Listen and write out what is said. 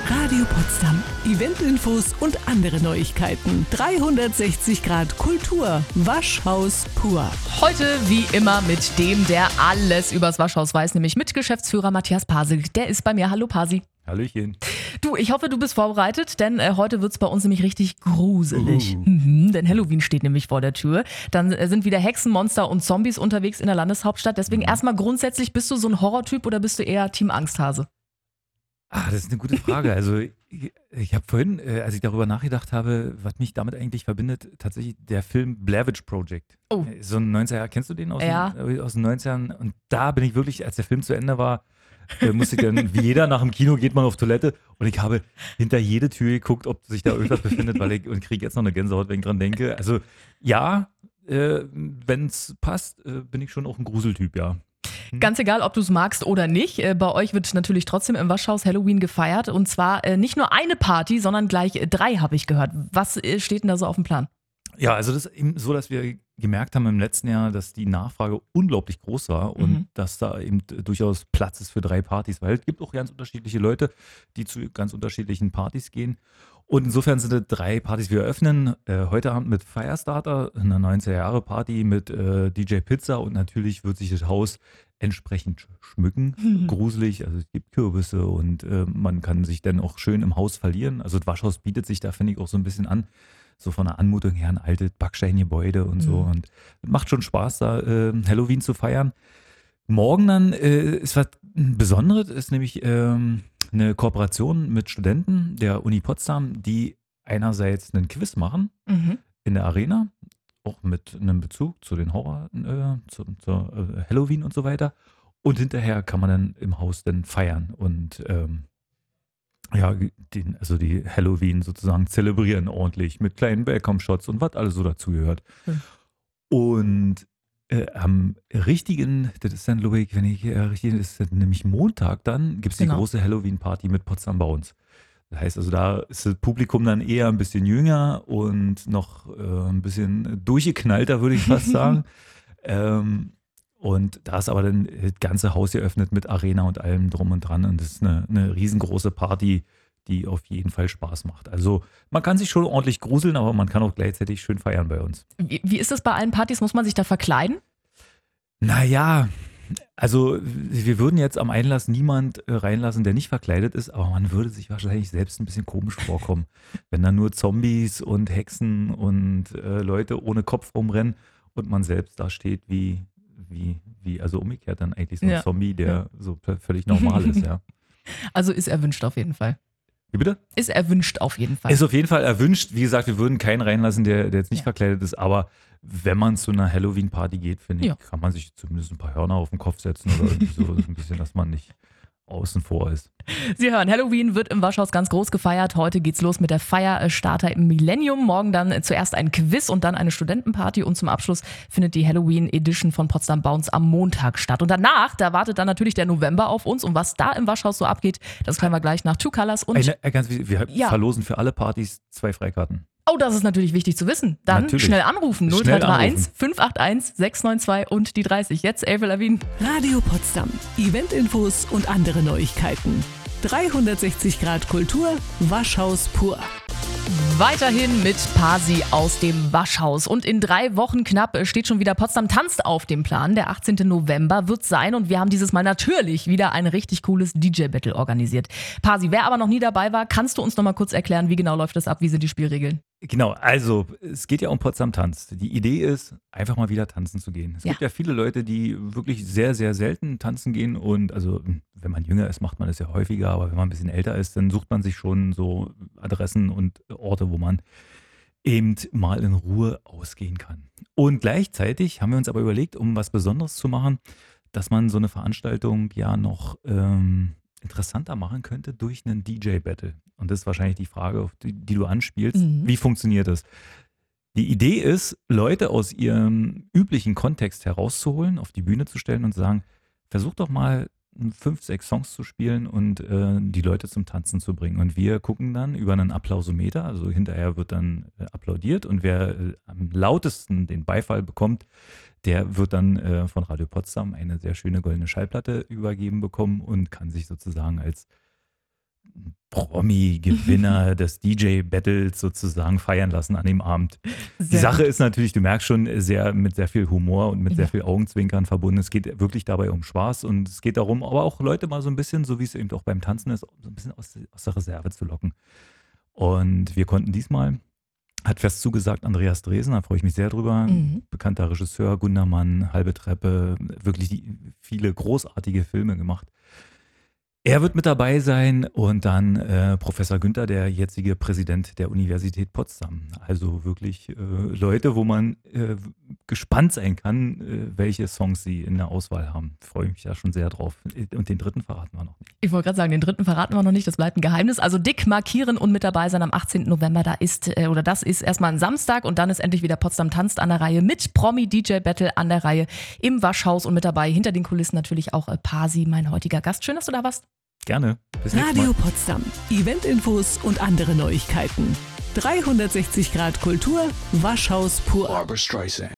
Radio Potsdam. Eventinfos und andere Neuigkeiten. 360 Grad Kultur. Waschhaus pur. Heute wie immer mit dem, der alles übers Waschhaus weiß, nämlich mit Geschäftsführer Matthias Pasel. Der ist bei mir. Hallo Pasi. Hallöchen. Du, ich hoffe, du bist vorbereitet, denn heute wird's bei uns nämlich richtig gruselig. Denn Halloween steht nämlich vor der Tür. Dann sind wieder Hexen, Monster und Zombies unterwegs in der Landeshauptstadt. Deswegen erstmal grundsätzlich, bist du so ein Horrortyp oder bist du eher Team Angsthase? Das ist eine gute Frage. Also ich habe vorhin, als ich darüber nachgedacht habe, was mich damit eigentlich verbindet, tatsächlich der Film Blair Witch Project. Oh. So ein 90er, kennst du den aus den 90ern? Und da bin ich wirklich, als der Film zu Ende war, musste ich dann, wie jeder nach dem Kino geht man auf Toilette und ich habe hinter jede Tür geguckt, ob sich da irgendwas befindet, und kriege jetzt noch eine Gänsehaut, wenn ich dran denke. Also ja, wenn es passt, bin ich schon auch ein Gruseltyp, ja. Ganz egal, ob du es magst oder nicht. Bei euch wird natürlich trotzdem im Waschhaus Halloween gefeiert. Und zwar nicht nur eine Party, sondern gleich 3, habe ich gehört. Was steht denn da so auf dem Plan? Ja, also das ist eben so, dass wir gemerkt haben im letzten Jahr, dass die Nachfrage unglaublich groß war und dass da eben durchaus Platz ist für 3 Partys, weil es gibt auch ganz unterschiedliche Leute, die zu ganz unterschiedlichen Partys gehen. Und insofern sind es 3 Partys. Wir eröffnen heute Abend mit Firestarter, einer 90er-Jahre-Party mit DJ Pizza und natürlich wird sich das Haus entsprechend schmücken. Gruselig, also es gibt Kürbisse und man kann sich dann auch schön im Haus verlieren. Also das Waschhaus bietet sich da, finde ich, auch so ein bisschen an. So von der Anmutung her ein altes Backsteingebäude und so. Und macht schon Spaß, da Halloween zu feiern. Morgen dann ist was Besonderes, ist nämlich eine Kooperation mit Studenten der Uni Potsdam, die einerseits einen Quiz machen in der Arena, auch mit einem Bezug zu den Horror, zur Halloween und so weiter. Und hinterher kann man dann im Haus dann feiern und die Halloween sozusagen zelebrieren ordentlich mit kleinen Welcome-Shots und was alles so dazugehört. Und am richtigen, das ist dann, glaube ich, wenn ich richtig, das ist nämlich Montag, dann gibt es die große Halloween-Party mit Potsdam Bounce. Das heißt also, da ist das Publikum dann eher ein bisschen jünger und noch ein bisschen durchgeknallter, würde ich fast sagen. Und da ist aber dann das ganze Haus geöffnet mit Arena und allem drum und dran. Und das ist eine riesengroße Party, die auf jeden Fall Spaß macht. Also man kann sich schon ordentlich gruseln, aber man kann auch gleichzeitig schön feiern bei uns. Wie ist das bei allen Partys? Muss man sich da verkleiden? Naja, also wir würden jetzt am Einlass niemand reinlassen, der nicht verkleidet ist, aber man würde sich wahrscheinlich selbst ein bisschen komisch vorkommen, wenn da nur Zombies und Hexen und Leute ohne Kopf rumrennen und man selbst da steht wie also umgekehrt dann eigentlich so ein Zombie, der so völlig normal ist, ja. Also ist erwünscht auf jeden Fall. Wie bitte? Ist erwünscht auf jeden Fall. Ist auf jeden Fall erwünscht. Wie gesagt, wir würden keinen reinlassen, der jetzt nicht verkleidet ist, aber wenn man zu einer Halloween-Party geht, finde ich, kann man sich zumindest ein paar Hörner auf den Kopf setzen oder irgendwie so ein bisschen, dass man nicht außen vor ist. Sie hören, Halloween wird im Waschhaus ganz groß gefeiert. Heute geht's los mit der Firestarter im Millennium. Morgen dann zuerst ein Quiz und dann eine Studentenparty. Und zum Abschluss findet die Halloween Edition von Potsdam Bounce am Montag statt. Und danach, da wartet dann natürlich der November auf uns. Und was da im Waschhaus so abgeht, das klären wir gleich nach Two Colors. Und wir verlosen für alle Partys 2 Freikarten. Oh, das ist natürlich wichtig zu wissen. Dann natürlich. Schnell anrufen. 0331 581 692 und die 30. Jetzt Avril Lavigne. Radio Potsdam. Eventinfos und andere Neuigkeiten. 360 Grad Kultur. Waschhaus pur. Weiterhin mit Pasi aus dem Waschhaus. Und in 3 Wochen knapp steht schon wieder Potsdam tanzt auf dem Plan. Der 18. November wird sein und wir haben dieses Mal natürlich wieder ein richtig cooles DJ-Battle organisiert. Pasi, wer aber noch nie dabei war, kannst du uns noch mal kurz erklären, wie genau läuft das ab, wie sind die Spielregeln? Genau, also es geht ja um Potsdam Tanz. Die Idee ist, einfach mal wieder tanzen zu gehen. Es gibt ja viele Leute, die wirklich sehr, sehr selten tanzen gehen und also wenn man jünger ist, macht man das ja häufiger, aber wenn man ein bisschen älter ist, dann sucht man sich schon so Adressen und Orte, wo man eben mal in Ruhe ausgehen kann. Und gleichzeitig haben wir uns aber überlegt, um was Besonderes zu machen, dass man so eine Veranstaltung ja noch interessanter machen könnte durch einen DJ-Battle. Und das ist wahrscheinlich die Frage, auf die du anspielst. Wie funktioniert das? Die Idee ist, Leute aus ihrem üblichen Kontext herauszuholen, auf die Bühne zu stellen und zu sagen, versuch doch mal 5, 6 Songs zu spielen und die Leute zum Tanzen zu bringen. Und wir gucken dann über einen Applausometer, also hinterher wird dann applaudiert und wer am lautesten den Beifall bekommt, der wird dann von Radio Potsdam eine sehr schöne goldene Schallplatte übergeben bekommen und kann sich sozusagen als Promi-Gewinner des DJ-Battles sozusagen feiern lassen an dem Abend. Die Sache ist natürlich, du merkst schon, mit sehr viel Humor und mit sehr viel Augenzwinkern verbunden. Es geht wirklich dabei um Spaß und es geht darum, aber auch Leute mal so ein bisschen, so wie es eben auch beim Tanzen ist, so ein bisschen aus der Reserve zu locken. Und wir konnten diesmal, hat fest zugesagt, Andreas Dresen, da freue ich mich sehr drüber, bekannter Regisseur, Gundermann, Halbe Treppe, wirklich viele großartige Filme gemacht. Er wird mit dabei sein und dann Professor Günther, der jetzige Präsident der Universität Potsdam. Also wirklich Leute, wo man gespannt sein kann, welche Songs sie in der Auswahl haben. Freue mich ja schon sehr drauf. Und den dritten verraten wir noch nicht. Ich wollte gerade sagen, den dritten verraten wir noch nicht, das bleibt ein Geheimnis. Also dick markieren und mit dabei sein am 18. November. Das ist erstmal ein Samstag und dann ist endlich wieder Potsdam tanzt an der Reihe mit Promi-DJ-Battle an der Reihe im Waschhaus und mit dabei hinter den Kulissen natürlich auch Pasi, mein heutiger Gast. Schön, dass du da warst. Gerne. Bis nächstes Radio Mal. Potsdam. Eventinfos und andere Neuigkeiten. 360 Grad Kultur, Waschhaus pur. Barbra Streisand.